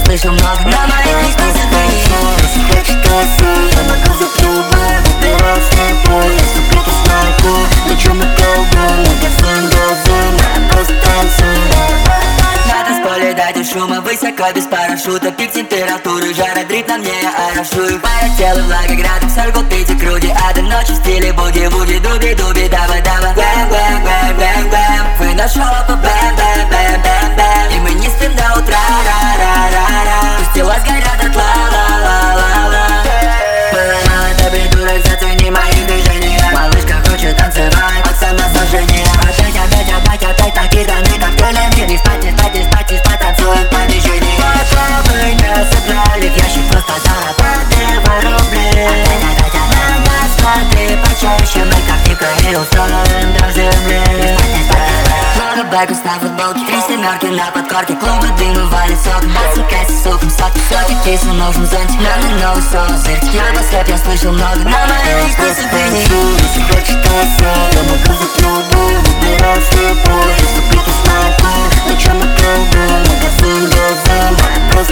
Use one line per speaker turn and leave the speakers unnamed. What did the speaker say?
слышал много, на моих ресницах грани.
Если хочешь танцуй, я могу закрыть бар. Выбираю слепой, если кто-то снайпер. Лечу на колдун, магазин, газон. Просто танцуй.
На танцполе дайте шума, высоко без парашюта. Пик температуры, жара дрит на мне, я орошу. Мое тело влага градом, сорвал пить и груди. А до ночи в стиле буги-вуги, дуби-дуби, дава-дава. Глэм-глэм-глэм-глэм-глэм. Выношу по бэм-бэм-бэм-бэм-бэм. И мы не спим до утра, ра-ра-ра-ра-ра. Пусть тела сгорят от ла-ла-ла-ла-ла. Ты придурок, зацени мои движения. Малышка хочет танцевать от самосожжения. Опять накиданы коктейлями. Не спать, не спать, не спать, не спать, танцуем по движению. Попробуй не собрали в ящик, просто зарабатывай рубли. На нас смотри почаще, мы как дикари устроим до земли. Много бэков на футболке, 3 семерки на подкорке. Клубы дыма валит соком, отсекайся соком, соки. Соки кейсу нужен зонтик, нам не новый соус. Я послеп, я слышал много, на моих ресницах грани.
Если хочешь танцуй, я могу закрыть бар. Выбираю слепой, если кто-то снайпер. Лечу на колдун, магазин, газон.